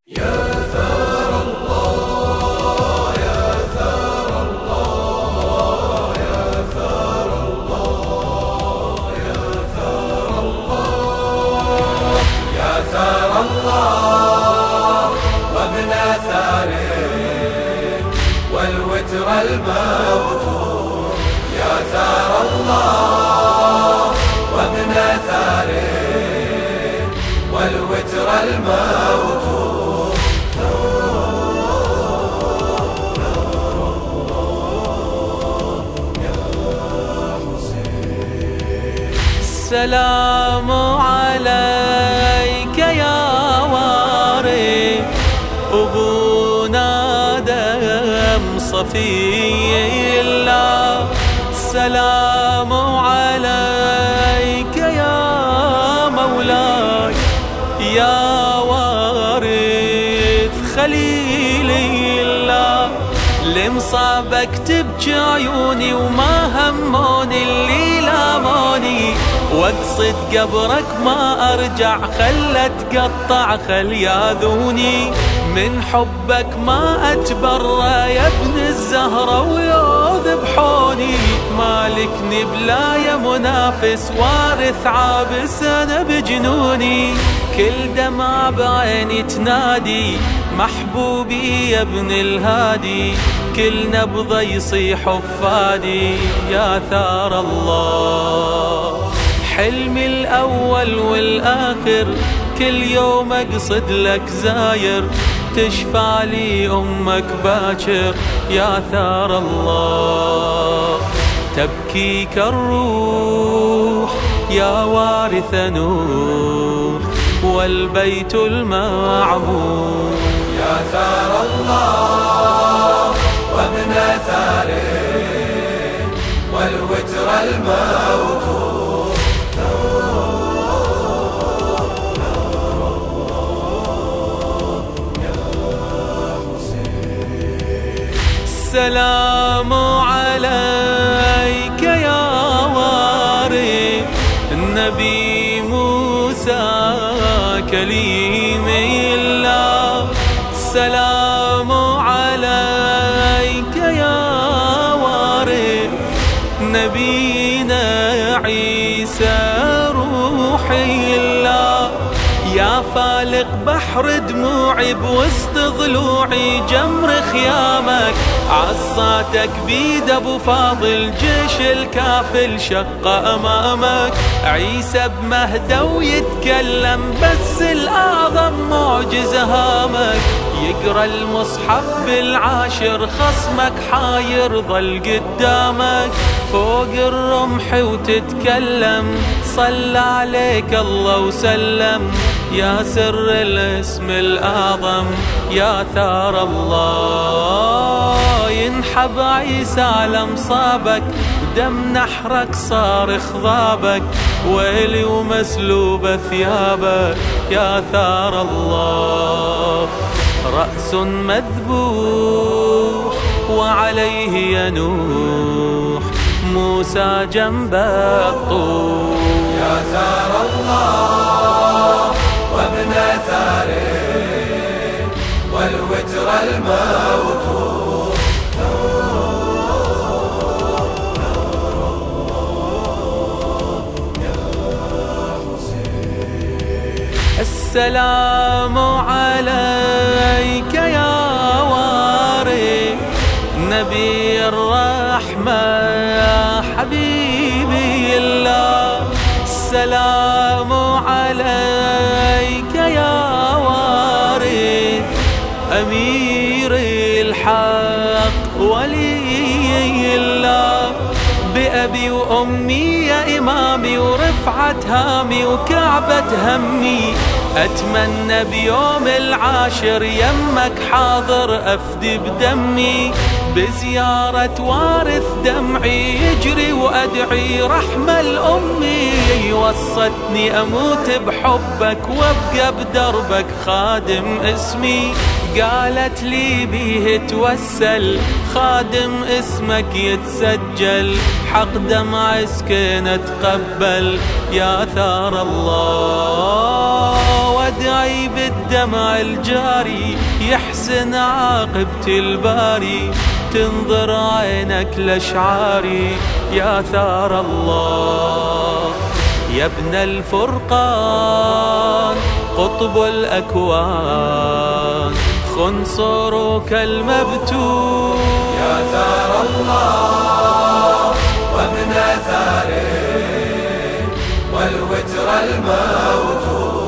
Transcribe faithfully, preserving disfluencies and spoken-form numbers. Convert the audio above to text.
يا ثار الله يا ثار الله يا ثار الله يا ثار الله يا ثار الله وابن ثار والوتر الموتور يا ثار الله وابن ثار والوتر الموتور السلام عليك يا وارث أبونا دم صفي الله. السلام عليك يا مولاي يا وارث خليل الله. لمصابك تبكي عيوني وما هموني اللي لاموني، واقصد قبرك ما ارجع خل اتقطع خل ياذوني. من حبك ما اتبرى يا ابن الزهرة ويذبحوني. مالكني بلا يا منافس وارث عابس انا بجنوني. كل دمع بعيني تنادي محبوبي يا ابن الهادي. كل نبضة يصيح فادي يا ثار الله. حلمي الأول والآخر كل يوم أقصد لك زاير. تشفع لي أمك باكر يا ثار الله. تبكيك الروح يا وارث نور والبيت المعمور يا ثار الله وابن ثار والوتر الموتور السلام عليك يا وارث النبي موسى كليم الله. السلام عليك يا وارث نبينا عيسى روحي الله. يا فالق بحر دموعي بوسط ضلوعي جمر خيامك. عصاتك بيد ابو فاضل جيش الكافل شق امامك. عيسى بمهدى ويتكلم بس الاعظم معجز هامك. يقرا المصحف بالعاشر خصمك حاير ظل قدامك. فوق الرمح وتتكلم صلى عليك الله وسلم. يا سر الاسم الأعظم يا ثار الله. ينحب عيسى على مصابك ودم نحرك صارخ ضابك. ويلي ومسلوب ثيابك يا ثار الله. رأس مذبوح وعليه ينوح موسى جنب الطور يا ثار الله وابن ثار والوتر الموتور السلام عليك يا وارث نبي الرحمة يا حبيبي الله. السلام عليك يا وارث أمير الحق ولي الله. بأبي وأمي يا إمامي ورفعة هامي وكعبة همي. أتمنى بيوم العاشر يمك حاضر أفدي بدمي. بزيارة وارث دمعي يجري وأدعي رحمة الأمي. وصتني أموت بحبك وابقى بدربك خادم اسمي. قالت لي بيه توسل خادم اسمك يتسجل. حق دمع سكينة تقبل يا ثار الله. وادعي بالدمع الجاري يحسن عاقبة الباري، تنظر عينك لأشعاري يا ثار الله. يا ابن الفرقان قطب الأكوان، خنصرك المبتون يا ثار الله وابن ثاره والوتر الموتور.